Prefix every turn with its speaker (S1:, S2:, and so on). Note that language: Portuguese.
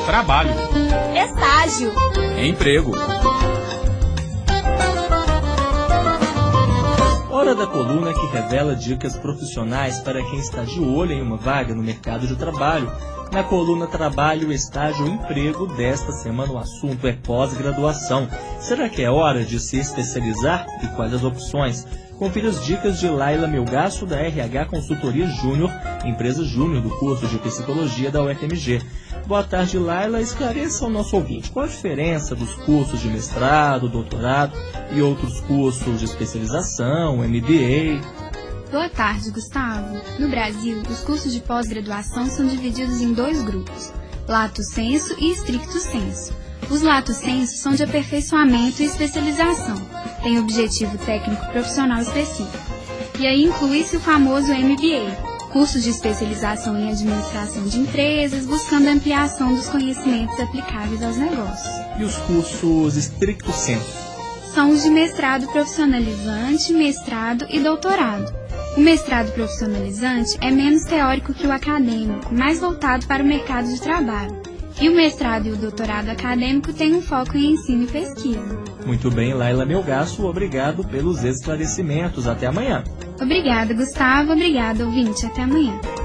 S1: trabalho,
S2: estágio,
S1: emprego.
S3: Hora da coluna que revela dicas profissionais para quem está de olho em uma vaga no mercado de trabalho. Na coluna Trabalho, Estágio e Emprego desta semana o assunto é pós-graduação. Será que é hora de se especializar e quais as opções? Confira as dicas de Laila Melgaço, da RH Consultoria Júnior, empresa júnior do curso de Psicologia da UFMG. Boa tarde, Laila. Esclareça ao nosso ouvinte qual a diferença dos cursos de mestrado, doutorado e outros cursos de especialização, MBA.
S4: Boa tarde, Gustavo. No Brasil, os cursos de pós-graduação são divididos em dois grupos, lato sensu e stricto sensu. Os lato sensu são de aperfeiçoamento e especialização, têm objetivo técnico profissional específico. E aí inclui-se o famoso MBA, cursos de especialização em administração de empresas, buscando a ampliação dos conhecimentos aplicáveis aos negócios.
S3: E os cursos stricto sensu?
S4: São os de mestrado profissionalizante, mestrado e doutorado. O mestrado profissionalizante é menos teórico que o acadêmico, mais voltado para o mercado de trabalho. E o mestrado e o doutorado acadêmico têm um foco em ensino e pesquisa.
S3: Muito bem, Laila Melgaço, obrigado pelos esclarecimentos. Até amanhã.
S4: Obrigada, Gustavo. Obrigada, ouvinte. Até amanhã.